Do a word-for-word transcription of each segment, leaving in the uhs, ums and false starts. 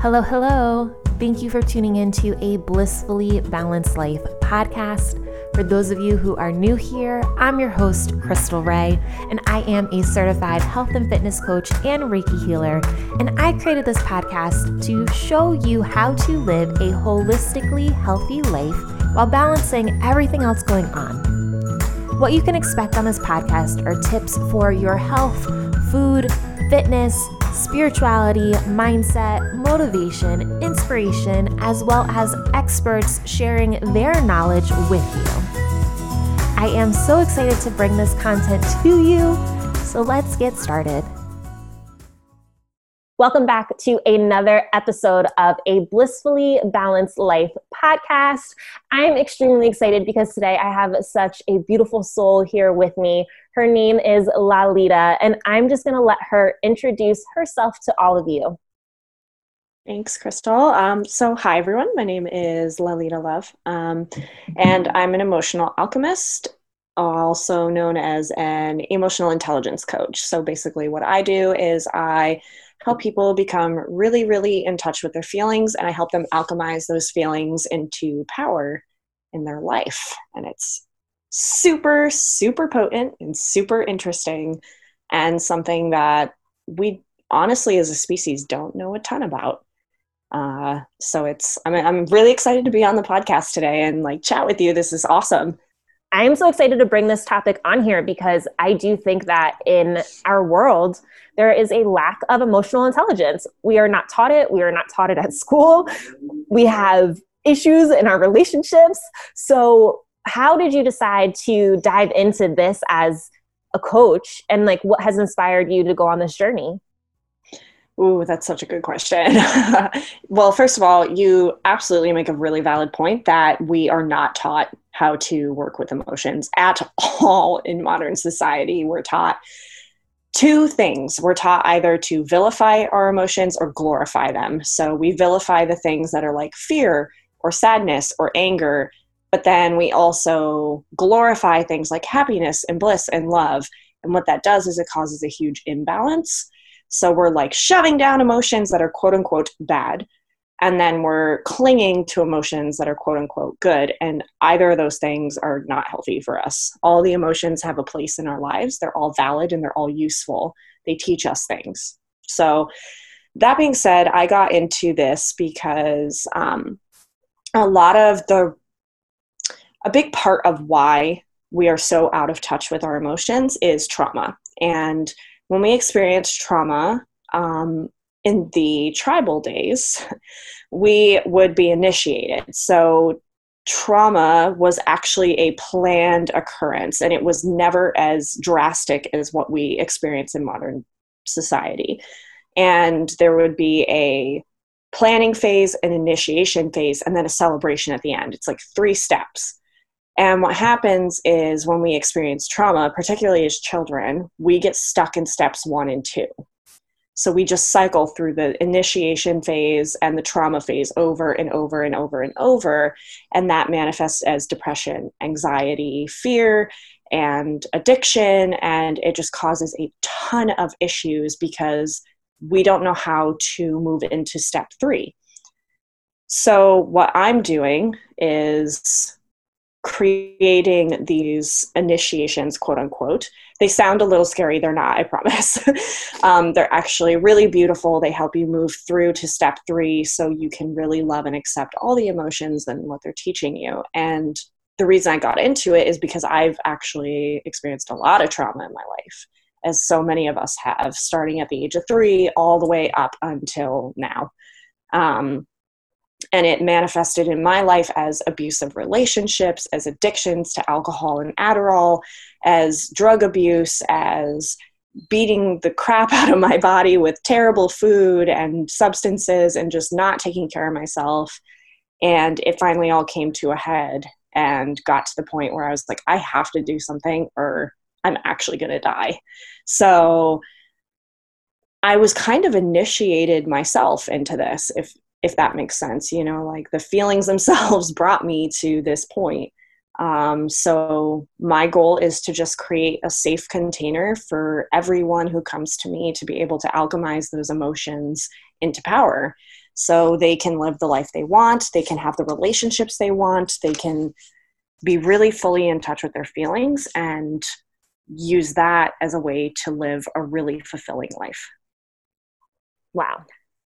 Hello, hello. Thank you for tuning in to a Blissfully Balanced Life podcast. For those of you who are new here, I'm your host, Crystal Ray, and I am a certified health and fitness coach and Reiki healer. And I created this podcast to show you how to live a holistically healthy life while balancing everything else going on. What you can expect on this podcast are tips for your health, food, fitness, spirituality, mindset, motivation, inspiration, as well as experts sharing their knowledge with you. I am so excited to bring this content to you, so let's get started. Welcome back to another episode of a Blissfully Balanced Life podcast. I'm extremely excited because today I have such a beautiful soul here with me. Her name is Lalita, and I'm just going to let her introduce herself to all of you. Thanks, Crystal. Um, so hi, everyone. My name is Lalita Love, um, and I'm an emotional alchemist, also known as an emotional intelligence coach. So basically what I do is I help people become really, really in touch with their feelings, and I help them alchemize those feelings into power in their life. And it's super, super potent and super interesting, and something that we honestly as a species don't know a ton about. Uh, so it's, I'm, I'm really excited to be on the podcast today and like chat with you. This is awesome. I'm so excited to bring this topic on here because I do think that in our world, there is a lack of emotional intelligence. We are not taught it. We are not taught it at school. We have issues in our relationships. So how did you decide to dive into this as a coach? And like, what has inspired you to go on this journey? Ooh, that's such a good question. Well, first of all, you absolutely make a really valid point that we are not taught how to work with emotions at all in modern society. We're taught two things. We're taught either to vilify our emotions or glorify them. So we vilify the things that are like fear or sadness or anger, but then we also glorify things like happiness and bliss and love. And what that does is it causes a huge imbalance. So we're like shoving down emotions that are quote unquote bad, and then we're clinging to emotions that are quote unquote good. And either of those things are not healthy for us. All the emotions have a place in our lives. They're all valid and they're all useful. They teach us things. So that being said, I got into this because um, a lot of the, a big part of why we are so out of touch with our emotions is trauma. And when we experience trauma, um, in the tribal days, we would be initiated. So trauma was actually a planned occurrence, and it was never as drastic as what we experience in modern society. And there would be a planning phase, an initiation phase, and then a celebration at the end. It's like three steps. And what happens is when we experience trauma, particularly as children, we get stuck in steps one and two. So we just cycle through the initiation phase and the trauma phase over and over and over and over. And that manifests as depression, anxiety, fear, and addiction. And it just causes a ton of issues because we don't know how to move into step three. So what I'm doing is creating these initiations, quote unquote. They sound a little scary. They're not, I promise. um, they're actually really beautiful. They help you move through to step three so you can really love and accept all the emotions and what they're teaching you. And the reason I got into it is because I've actually experienced a lot of trauma in my life, as so many of us have, starting at the age of three all the way up until now. Um, And it manifested in my life as abusive relationships, as addictions to alcohol and Adderall, as drug abuse, as beating the crap out of my body with terrible food and substances and just not taking care of myself. And it finally all came to a head and got to the point where I was like, I have to do something or I'm actually going to die. So I was kind of initiated myself into this, if if that makes sense, you know, like the feelings themselves brought me to this point. Um, so my goal is to just create a safe container for everyone who comes to me to be able to alchemize those emotions into power. so they can live the life they want, they can have the relationships they want, they can be really fully in touch with their feelings and use that as a way to live a really fulfilling life. Wow.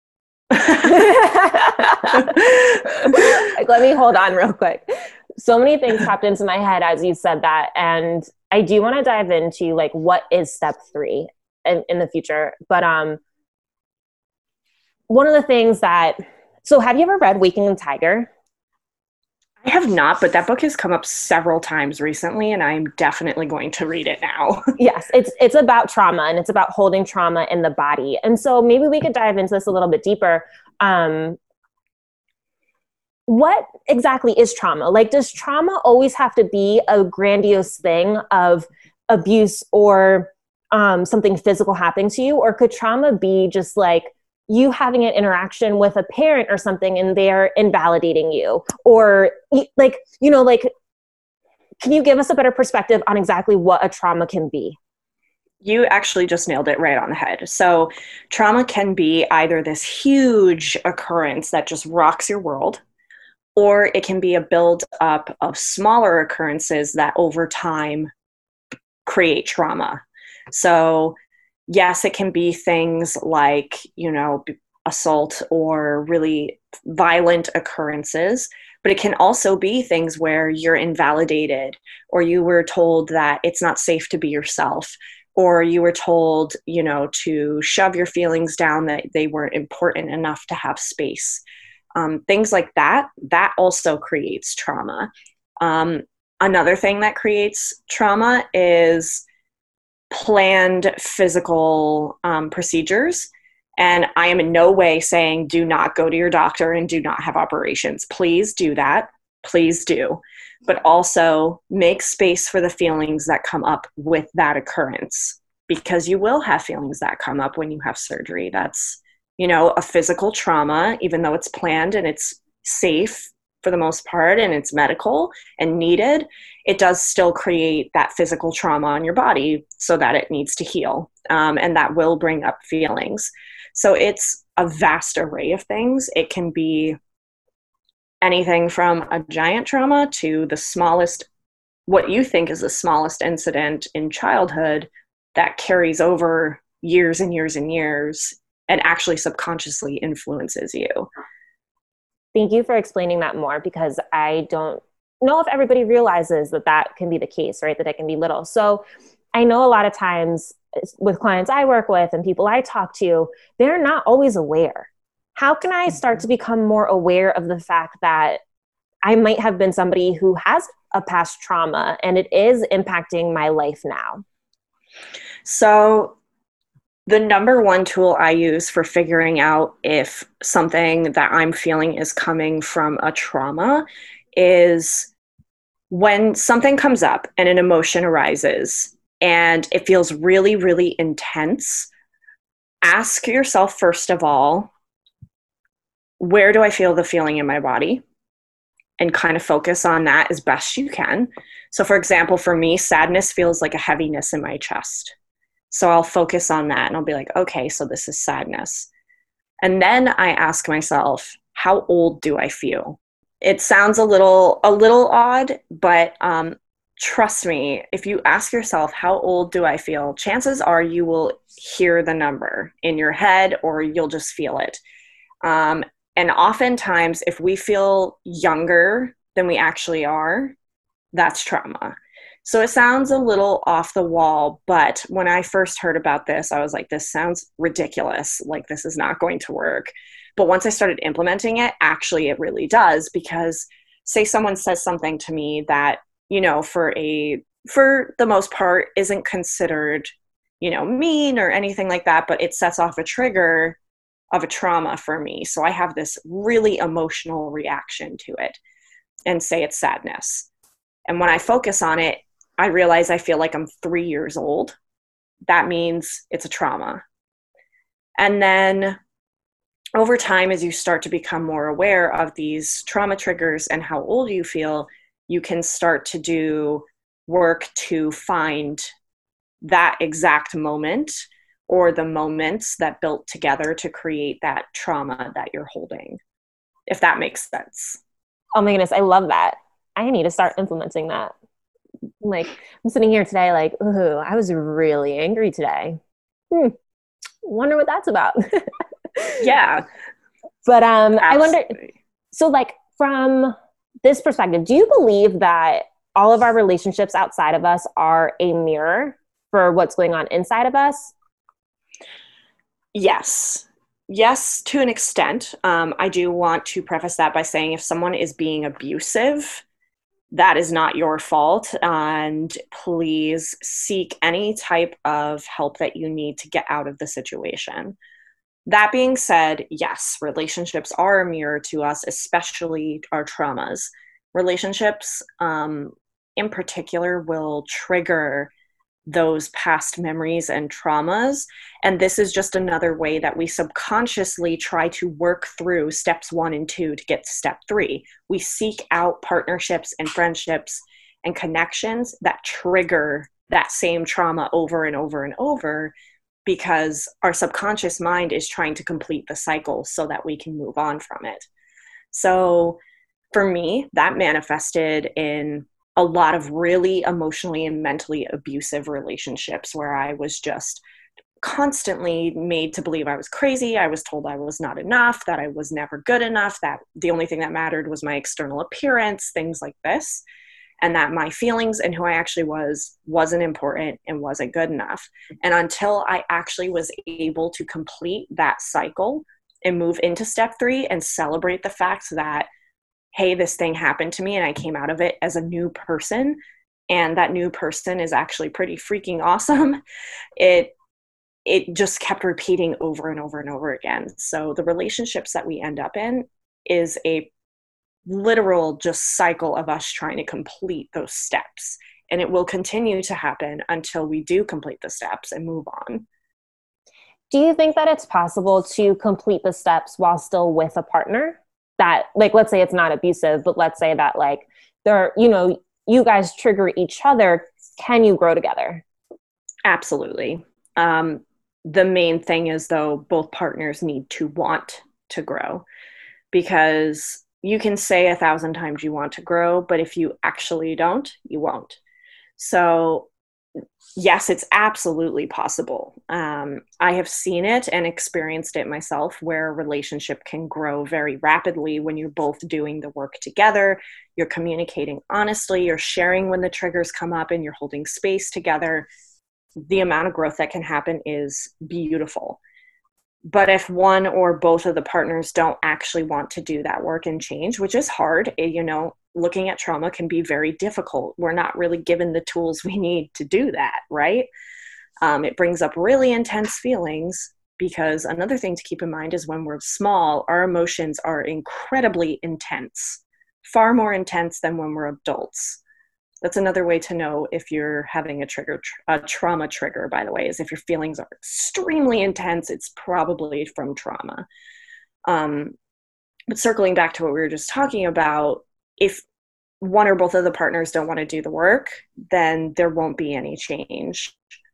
Let me hold on real quick. So many things popped into my head as you said that. And I do want to dive into like, what is step three in, in the future? But um, one of the things that, so have you ever read Waking the Tiger? I have not, but that book has come up several times recently, and I'm definitely going to read it now. Yes, it's it's about trauma, and it's about holding trauma in the body. And so maybe we could dive into this a little bit deeper. Um, what exactly is trauma? Like, does trauma always have to be a grandiose thing of abuse or um, something physical happening to you? Or could trauma be just like you having an interaction with a parent or something and they're invalidating you? Or like, you know, like, can you give us a better perspective on exactly what a trauma can be? You actually just nailed it right on the head. So trauma can be either this huge occurrence that just rocks your world, or it can be a build up of smaller occurrences that over time create trauma. So yes, it can be things like, you know, assault or really violent occurrences, but it can also be things where you're invalidated, or you were told that it's not safe to be yourself, or you were told, you know, to shove your feelings down, that they weren't important enough to have space. Um, things like that, that also creates trauma. Um, another thing that creates trauma is planned physical um, procedures. And I am in no way saying do not go to your doctor and do not have operations. Please do that. Please do. But also make space for the feelings that come up with that occurrence, because you will have feelings that come up when you have surgery. That's, you know, a physical trauma, even though it's planned and it's safe for the most part and it's medical and needed, it does still create that physical trauma on your body so that it needs to heal. Um, and that will bring up feelings. So it's a vast array of things. It can be anything from a giant trauma to the smallest, what you think is the smallest incident in childhood that carries over years and years and years and actually subconsciously influences you. Thank you for explaining that more, because I don't know if everybody realizes that that can be the case, right? That it can be little. So I know a lot of times with clients I work with and people I talk to, they're not always aware. How can I start to become more aware of the fact that I might have been somebody who has a past trauma and it is impacting my life now? So the number one tool I use for figuring out if something that I'm feeling is coming from a trauma is when something comes up and an emotion arises and it feels really, really intense, ask yourself, first of all, where do I feel the feeling in my body? And kind of focus on that as best you can. So for example, for me, sadness feels like a heaviness in my chest. So I'll focus on that and I'll be like, okay, so this is sadness. And then I ask myself, how old do I feel? It sounds a little, a little odd, but um, trust me, if you ask yourself, how old do I feel? Chances are you will hear the number in your head or you'll just feel it. Um, and oftentimes, if we feel younger than we actually are, that's trauma. So it sounds a little off the wall, but when I first heard about this, I was like, this sounds ridiculous. Like, this is not going to work. But once I started implementing it, actually it really does, because say someone says something to me that, you know, for a, for the most part isn't considered, you know, mean or anything like that, but it sets off a trigger of a trauma for me. So I have this really emotional reaction to it, and say it's sadness. And when I focus on it, I realize I feel like I'm three years old. That means it's a trauma. And then over time, as you start to become more aware of these trauma triggers and how old you feel, you can start to do work to find that exact moment or the moments that built together to create that trauma that you're holding, if that makes sense. Oh my goodness, I love that. I need to start implementing that. Like, I'm sitting here today like, ooh, I was really angry today. Hmm. Wonder what that's about. Yeah. But um, Absolutely. I wonder, so like from this perspective, do you believe that all of our relationships outside of us are a mirror for what's going on inside of us? Yes. Yes, to an extent. Um, I do want to preface that by saying if someone is being abusive, that is not your fault. And please seek any type of help that you need to get out of the situation. That being said, yes, relationships are a mirror to us, especially our traumas. Relationships, um, in particular, will trigger those past memories and traumas. And this is just another way that we subconsciously try to work through steps one and two to get to step three. We seek out partnerships and friendships and connections that trigger that same trauma over and over and over, because our subconscious mind is trying to complete the cycle so that we can move on from it. So for me, that manifested in a lot of really emotionally and mentally abusive relationships where I was just constantly made to believe I was crazy. I was told I was not enough, that I was never good enough, that the only thing that mattered was my external appearance, things like this, and that my feelings and who I actually was wasn't important and wasn't good enough. And until I actually was able to complete that cycle and move into step three and celebrate the fact that, hey, this thing happened to me and I came out of it as a new person, and that new person is actually pretty freaking awesome, it it just kept repeating over and over and over again. So the relationships that we end up in is a literal just cycle of us trying to complete those steps. And it will continue to happen until we do complete the steps and move on. Do you think that it's possible to complete the steps while still with a partner? That, like, let's say it's not abusive, but let's say that, like, there, you know, you guys trigger each other. Can you grow together? Absolutely. Um, the main thing is, though, both partners need to want to grow, because you can say a thousand times you want to grow, but if you actually don't, you won't. So yes, it's absolutely possible. Um, I have seen it and experienced it myself, where a relationship can grow very rapidly when you're both doing the work together, you're communicating honestly, you're sharing when the triggers come up, and you're holding space together. The amount of growth that can happen is beautiful. But if one or both of the partners don't actually want to do that work and change, which is hard, you know, looking at trauma can be very difficult. We're not really given the tools we need to do that, right? Um, it brings up really intense feelings, because another thing to keep in mind is when we're small, our emotions are incredibly intense, far more intense than when we're adults. That's another way to know if you're having a trigger, a trauma trigger, by the way, is if your feelings are extremely intense, it's probably from trauma. Um, but circling back to what we were just talking about, if one or both of the partners don't want to do the work, then there won't be any change.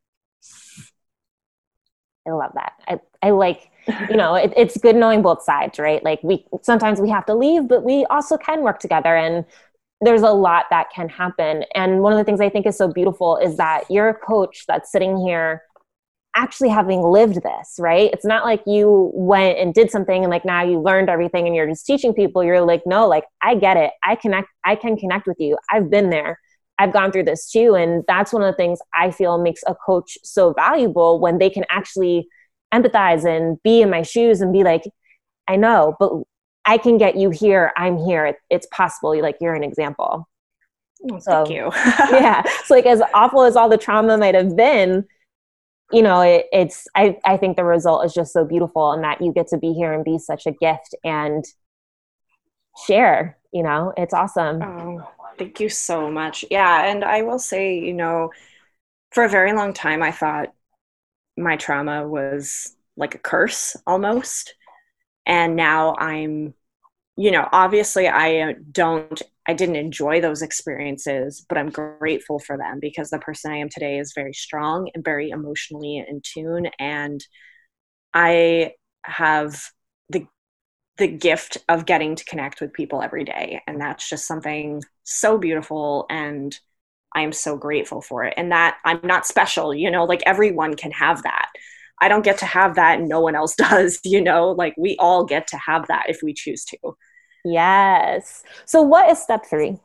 I love that. I, I like, you know, it, it's good knowing both sides, right? Like, we, sometimes we have to leave, but we also can work together, and there's a lot that can happen. And one of the things I think is so beautiful is that you're a coach that's sitting here actually having lived this, right? It's not like you went and did something and like now you learned everything and you're just teaching people. You're like, no, like, I get it. I connect, I can connect with you. I've been there. I've gone through this too. And that's one of the things I feel makes a coach so valuable, when they can actually empathize and be in my shoes and be like, I know, but I can get you here. I'm here. It's possible. Like, you're an example. Oh, so, thank you. Yeah. So, like, as awful as all the trauma might have been, you know, it, it's, I, I think the result is just so beautiful, and that you get to be here and be such a gift and share, you know, it's awesome. Oh, thank you so much. Yeah. And I will say, you know, for a very long time, I thought my trauma was like a curse almost. And now I'm you know, obviously I don't, I didn't enjoy those experiences, but I'm grateful for them because the person I am today is very strong and very emotionally in tune. And I have the the gift of getting to connect with people every day. And that's just something so beautiful. And I am so grateful for it. And that I'm not special, you know, like everyone can have that. I don't get to have that and no one else does, you know, like we all get to have that if we choose to. Yes. So what is step three?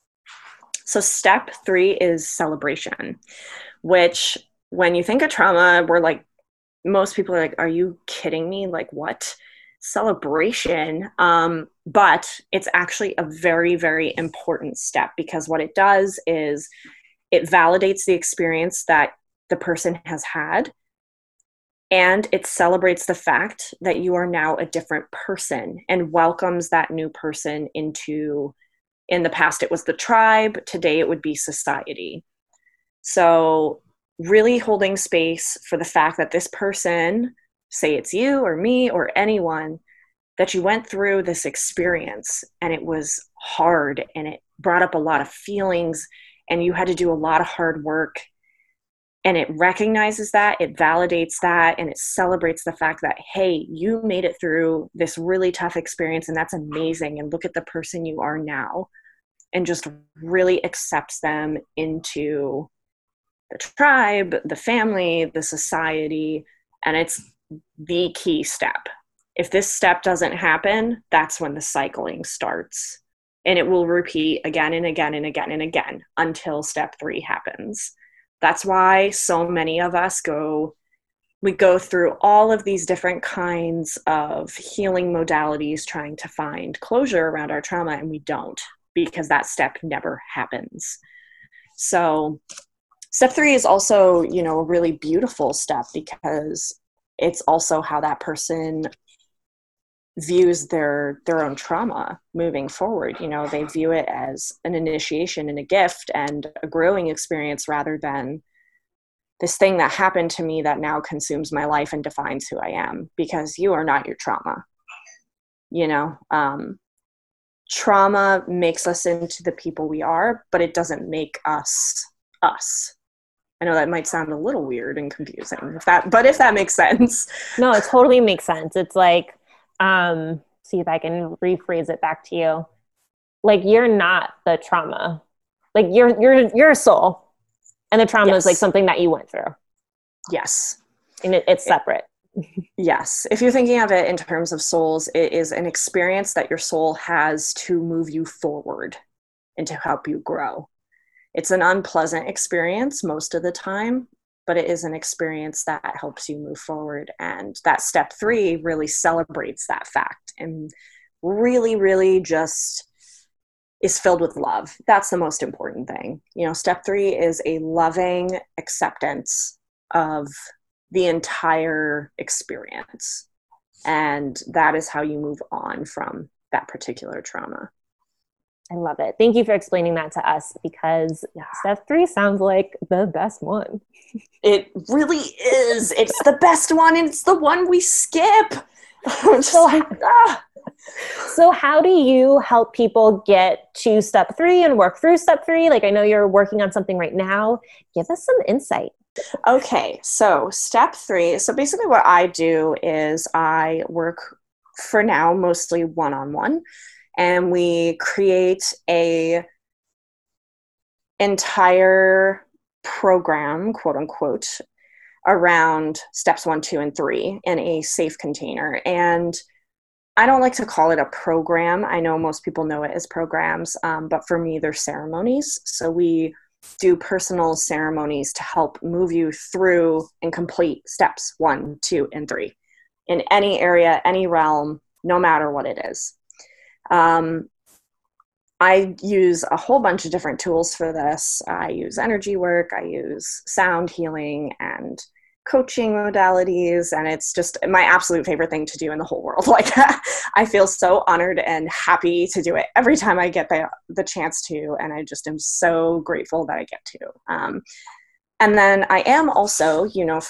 So step three is celebration, which when you think of trauma, we're like, most people are like, are you kidding me? Like what? Celebration. Um, but it's actually a very, very important step because what it does is it validates the experience that the person has had. And it celebrates the fact that you are now a different person and welcomes that new person into, in the past, it was the tribe. Today, it would be society. So really holding space for the fact that this person, say it's you or me or anyone, that you went through this experience and it was hard and it brought up a lot of feelings and you had to do a lot of hard work. And it recognizes that, it validates that, and it celebrates the fact that, hey, you made it through this really tough experience and that's amazing. And look at the person you are now, and just really accepts them into the tribe, the family, the society. And it's the key step. If this step doesn't happen, that's when the cycling starts. And it will repeat again and again and again and again until step three happens. That's why so many of us go, we go through all of these different kinds of healing modalities trying to find closure around our trauma, and we don't, because that step never happens. So step three is also, you know, a really beautiful step because it's also how that person views their their own trauma moving forward. You know, they view it as an initiation and a gift and a growing experience rather than this thing that happened to me that now consumes my life and defines who I am, because you are not your trauma. You know, um, trauma makes us into the people we are, but it doesn't make us us. I know that might sound a little weird and confusing, if that, but if that makes sense. No, it totally makes sense. It's like, um, see if I can rephrase it back to you. Like, you're not the trauma. Like, you're, you're, you're a soul. And the trauma yes. is like something that you went through. Yes. And it, it's separate. Yes. If you're thinking of it in terms of souls, it is an experience that your soul has to move you forward and to help you grow. It's an unpleasant experience most of the time, but it is an experience that helps you move forward. And that step three really celebrates that fact and really, really just is filled with love. That's the most important thing. You know, step three is a loving acceptance of the entire experience. And that is how you move on from that particular trauma. I love it. Thank you for explaining that to us, because yeah. step three sounds like the best one. It really is. It's the best one, and it's the one we skip. so, like, ah. so how do you help people get to step three and work through step three? Like, I know you're working on something right now. Give us some insight. Okay, so step three. So basically what I do is I work for now mostly one-on-one. And we create a entire program, quote unquote, around steps one, two, and three in a safe container. And I don't like to call it a program. I know most people know it as programs, um, but for me, they're ceremonies. So we do personal ceremonies to help move you through and complete steps one, two, and three in any area, any realm, no matter what it is. Um, I use a whole bunch of different tools for this. I use energy work, I use sound healing and coaching modalities, and it's just my absolute favorite thing to do in the whole world. Like, I feel so honored and happy to do it every time I get the, the chance to, and I just am so grateful that I get to. Um, and then I am also, you know, for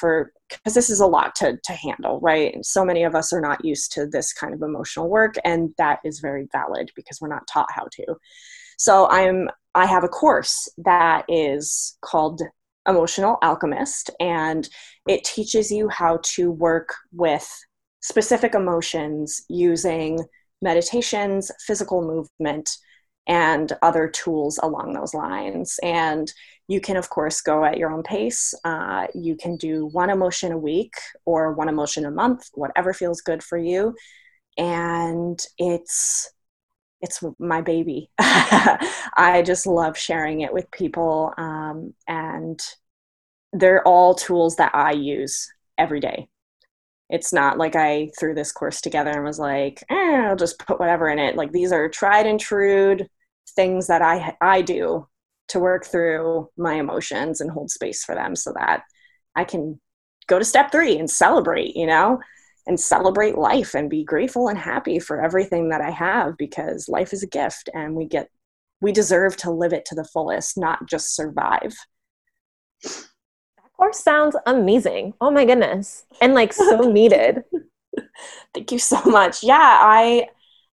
because this is a lot to, to handle, right? So many of us are not used to this kind of emotional work, and that is very valid because we're not taught how to. So I'm, I have a course that is called Emotional Alchemist, and it teaches you how to work with specific emotions using meditations, physical movement, and other tools along those lines. And you can, of course, go at your own pace. Uh, you can do one emotion a week or one emotion a month, whatever feels good for you. And it's it's my baby. I just love sharing it with people. Um, and they're all tools that I use every day. It's not like I threw this course together and was like, eh, I'll just put whatever in it. Like, these are tried and true things that I I do to work through my emotions and hold space for them so that I can go to step three and celebrate, you know, and celebrate life and be grateful and happy for everything that I have, because life is a gift and we get, we deserve to live it to the fullest, not just survive. That course sounds amazing. Oh my goodness. And like so needed. Thank you so much. Yeah, I,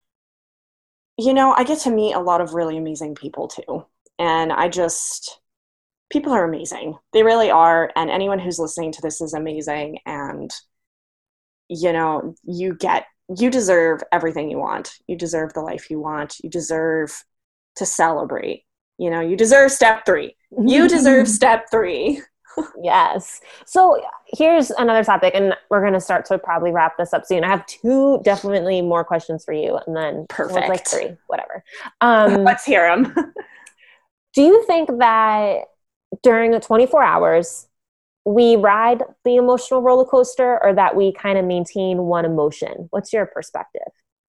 you know, I get to meet a lot of really amazing people too. And I just, people are amazing. They really are. And anyone who's listening to this is amazing. And, you know, you get, you deserve everything you want. You deserve the life you want. You deserve to celebrate. You know, you deserve step three. You deserve step three. Yes. So here's another topic, and we're going to start to probably wrap this up soon. I have two definitely more questions for you, and then Perfect. Like three, whatever. Um, Let's hear them. Do you think that during the twenty-four hours, we ride the emotional roller coaster, or that we kind of maintain one emotion? What's your perspective?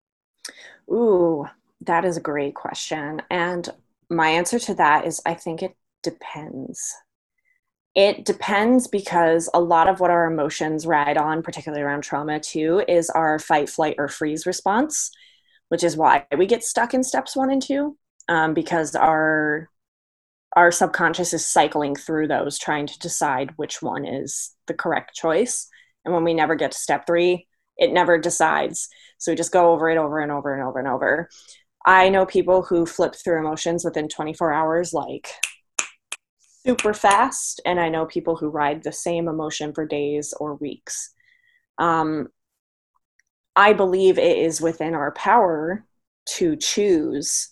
Ooh, that is a great question. And my answer to that is, I think it depends. It depends because a lot of what our emotions ride on, particularly around trauma too, is our fight, flight, or freeze response, which is why we get stuck in steps one and two, um, because our our subconscious is cycling through those, trying to decide which one is the correct choice. And when we never get to step three, it never decides. So we just go over it over and over and over and over. I know people who flip through emotions within twenty-four hours, like super fast. And I know people who ride the same emotion for days or weeks. Um, I believe it is within our power to choose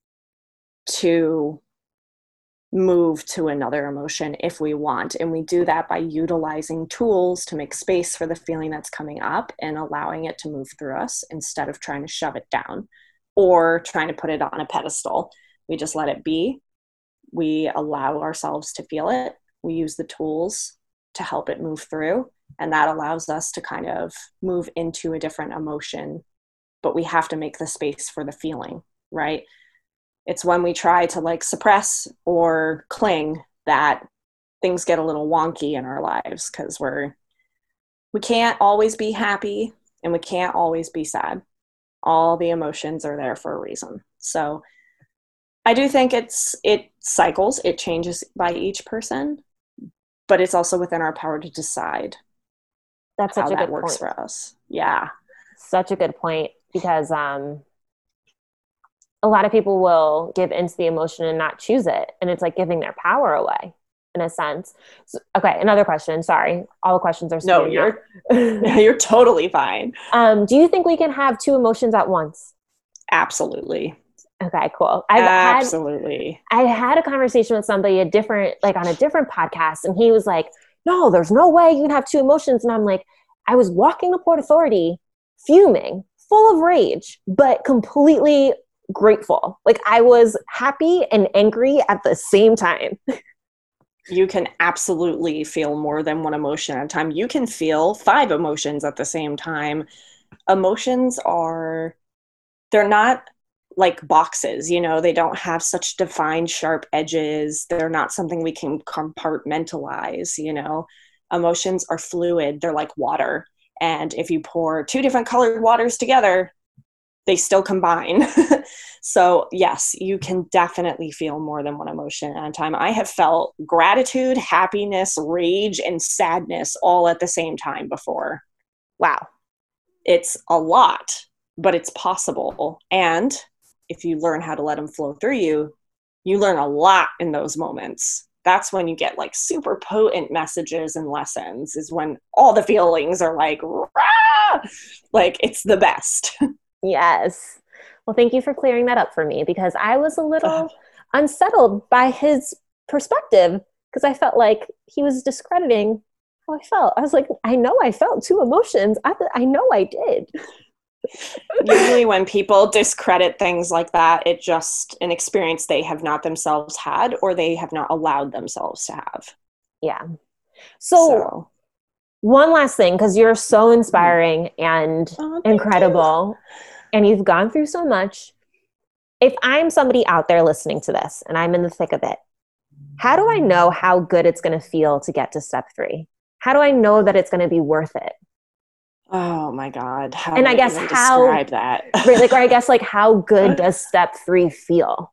to move to another emotion if we want. And we do that by utilizing tools to make space for the feeling that's coming up and allowing it to move through us instead of trying to shove it down or trying to put it on a pedestal. We just let it be. We allow ourselves to feel it. We use the tools to help it move through. And that allows us to kind of move into a different emotion, but we have to make the space for the feeling, right? It's when we try to like suppress or cling that things get a little wonky in our lives, because we're, we can't always be happy and we can't always be sad. All the emotions are there for a reason. So I do think it's, it cycles, it changes by each person, but it's also within our power to decide. That's such how a that good works point. for us. Yeah. Such a good point, because um, a lot of people will give into the emotion and not choose it. And it's like giving their power away in a sense. So, okay. Another question. Sorry. All the questions are No, you're, you're totally fine. Um, do you think we can have two emotions at once? Absolutely. Okay, cool. I've Absolutely. Had, I had a conversation with somebody a different, like on a different podcast, and he was like, no, there's no way you can have two emotions. And I'm like, I was walking to Port Authority fuming, full of rage, but completely grateful. Like I was happy and angry at the same time. You can absolutely feel more than one emotion at a time. You can feel five emotions at the same time. Emotions are, they're not like boxes, you know, they don't have such defined sharp edges. They're not something we can compartmentalize, you know. Emotions are fluid. They're like water. And if you pour two different colored waters together, they still combine. So yes, you can definitely feel more than one emotion at a time. I have felt gratitude, happiness, rage, and sadness all at the same time before. Wow. It's a lot, but it's possible. And if you learn how to let them flow through you, you learn a lot in those moments. That's when you get like super potent messages and lessons, is when all the feelings are like, rah! Like it's the best. Yes. Well, thank you for clearing that up for me, because I was a little unsettled by his perspective, because I felt like he was discrediting how I felt. I was like, I know I felt two emotions. I, I know I did. Usually when people discredit things like that, it's just an experience they have not themselves had, or they have not allowed themselves to have. Yeah. So, so. One last thing, because you're so inspiring and oh, incredible, you. And you've gone through so much. If I'm somebody out there listening to this and I'm in the thick of it, how do I know how good it's going to feel to get to step three? How do I know that it's going to be worth it? Oh my God. How and do I guess even how, describe that? Right, like, or I guess like how good does step three feel?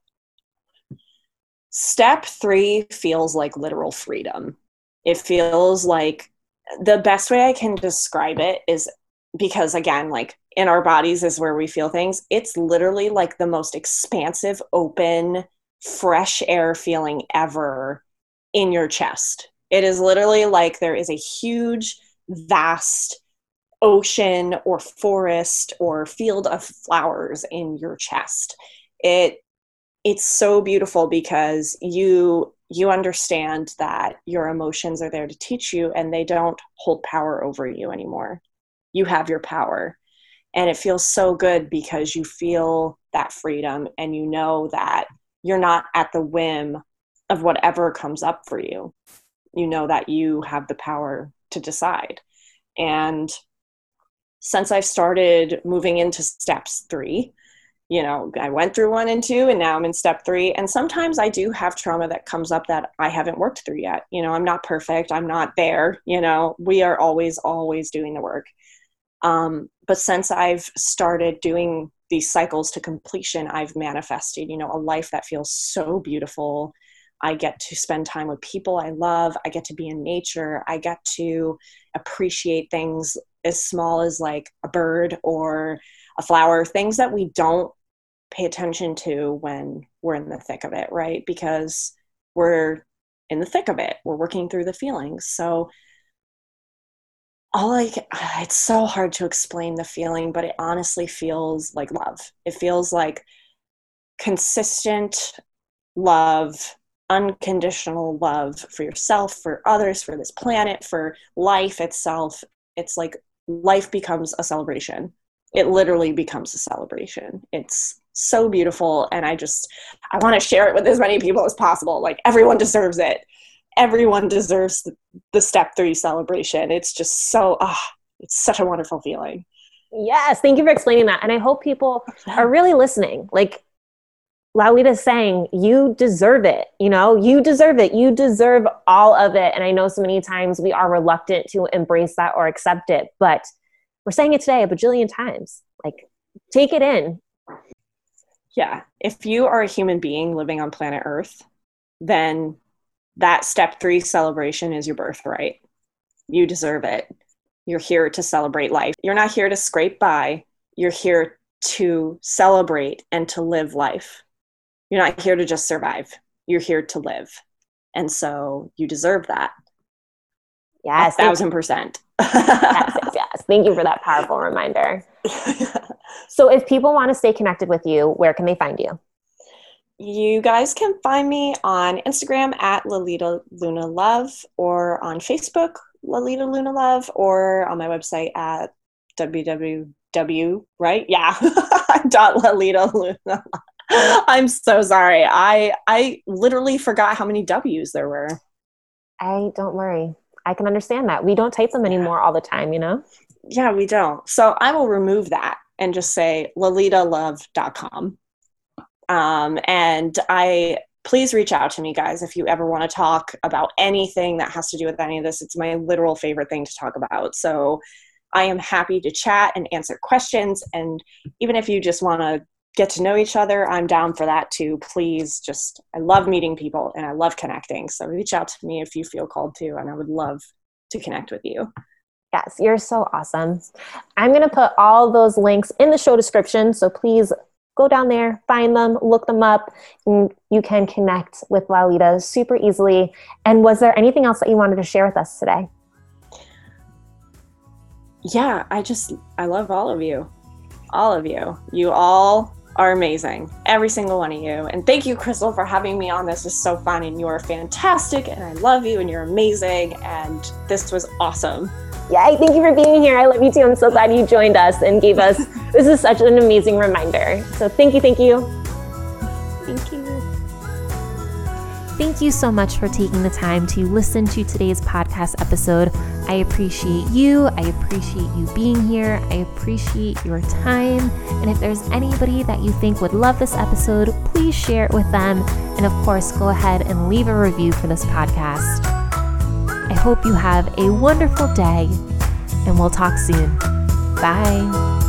Step three feels like literal freedom. It feels like, the best way I can describe it is, because again, like in our bodies is where we feel things. It's literally like the most expansive, open, fresh air feeling ever in your chest. It is literally like there is a huge, vast ocean or forest or field of flowers in your chest. It it's so beautiful, because you you understand that your emotions are there to teach you, and they don't hold power over you anymore. You have your power, and it feels so good because you feel that freedom, and you know that you're not at the whim of whatever comes up for you. You know that you have the power to decide. And since I've started moving into steps three, you know, I went through one and two, and now I'm in step three. And sometimes I do have trauma that comes up that I haven't worked through yet. You know, I'm not perfect. I'm not there. You know, we are always, always doing the work. Um, but since I've started doing these cycles to completion, I've manifested, you know, a life that feels so beautiful. I get to spend time with people I love. I get to be in nature. I get to appreciate things as small as like a bird or a flower, things that we don't pay attention to when we're in the thick of it, right? Because we're in the thick of it. We're working through the feelings. So all like, it's so hard to explain the feeling, but it honestly feels like love. It feels like consistent love, unconditional love for yourself, for others, for this planet, for life itself. It's like life becomes a celebration. It literally becomes a celebration. It's so beautiful. And I just, I want to share it with as many people as possible. Like everyone deserves it. Everyone deserves the, the step three celebration. It's just so, ah, oh, it's such a wonderful feeling. Yes. Thank you for explaining that. And I hope people are really listening. Like Lalita's saying, you deserve it. You know, you deserve it. You deserve all of it. And I know so many times we are reluctant to embrace that or accept it, but we're saying it today a bajillion times. Like, take it in. Yeah. If you are a human being living on planet Earth, then that step three celebration is your birthright. You deserve it. You're here to celebrate life. You're not here to scrape by. You're here to celebrate and to live life. You're not here to just survive. You're here to live. And so you deserve that. Yes. A thousand percent. yes, yes, yes. Thank you for that powerful reminder. So if people want to stay connected with you, where can they find you? You guys can find me on Instagram at Lalita Luna Love, or on Facebook, Lalita Luna Love, or on my website at www, right? Yeah. dot Lalita Luna. I'm so sorry. I I literally forgot how many W's there were. I don't worry. I can understand that. We don't type them anymore all the time, you know? Yeah, we don't. So I will remove that and just say lalita love dot com. Um, and I, please reach out to me, guys, if you ever want to talk about anything that has to do with any of this. It's my literal favorite thing to talk about. So I am happy to chat and answer questions. And even if you just want to get to know each other, I'm down for that too. Please just, I love meeting people and I love connecting. So reach out to me if you feel called to, and I would love to connect with you. Yes, you're so awesome. I'm going to put all those links in the show description. So please go down there, find them, look them up, and you can connect with Lalita super easily. And was there anything else that you wanted to share with us today? Yeah, I just, I love all of you. All of you. You all are amazing. Every single one of you. And thank you, Crystal, for having me on. This was so fun, and you're fantastic, and I love you, and you're amazing, and this was awesome. Yay, thank you for being here. I love you too. I'm so glad you joined us and gave us, this is such an amazing reminder. So thank you, thank you. Thank you. Thank you so much for taking the time to listen to today's podcast episode. I appreciate you. I appreciate you being here. I appreciate your time. And if there's anybody that you think would love this episode, please share it with them. And of course, go ahead and leave a review for this podcast. I hope you have a wonderful day, and we'll talk soon. Bye.